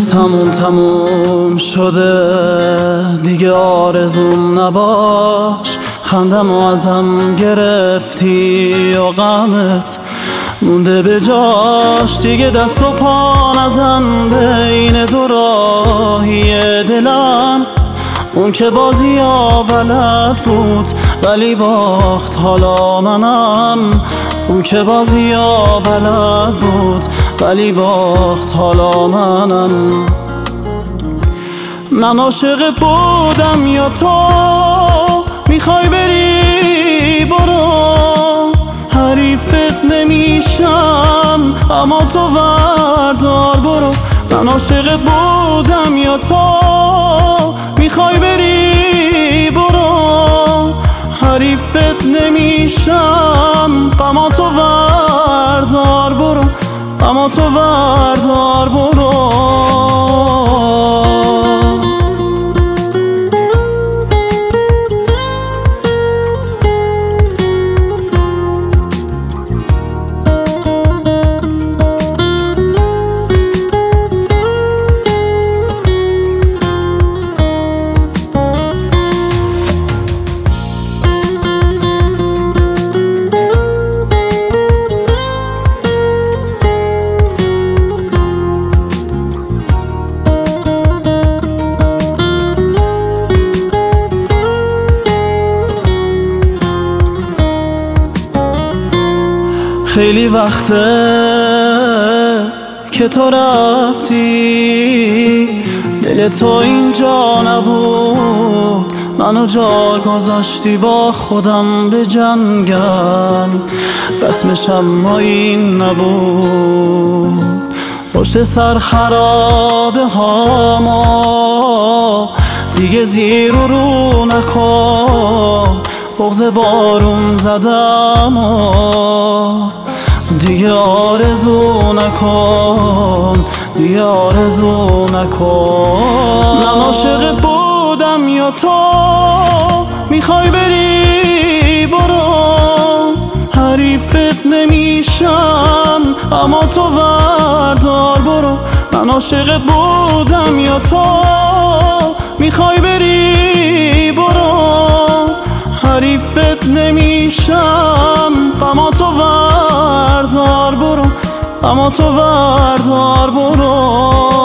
تموم شده دیگه آرزوم نباش، خندم و ازم گرفتی و غمت مونده به جاش. دیگه دست و پا نزن بین دو راهی دلم، اون که بازی ها بلد بود ولی باخت حالا منم. اون که بازی ها بلد بود ولی باخت حالا منم. من عاشقت بودم یا تو میخوای بری برو، حریفت نمیشم اما تو وردار برو. من عاشقت بودم یا تو میخوای بری برو، حریفت نمیشم اما تو وردار برو، اما تو وردار برو. خیلی وقته که تو رفتی، دل تو اینجا نبود، منو جا گذاشتی با خودم به جنگل. رسمش اما این نبود، پشت سر خرابه ها ما دیگه زیر و رو نکن. بغض بارون زدم دیگه آرزو نکن، دیگه آرزو نکن. من عاشقت بودم یا تو میخوای بری برو، حریفت نمیشم اما تو وردار برو. من عاشقت بودم یا تو میخوای بری برو، حریفت نمیشم اما تو وردار برو، اما تو وردار برو.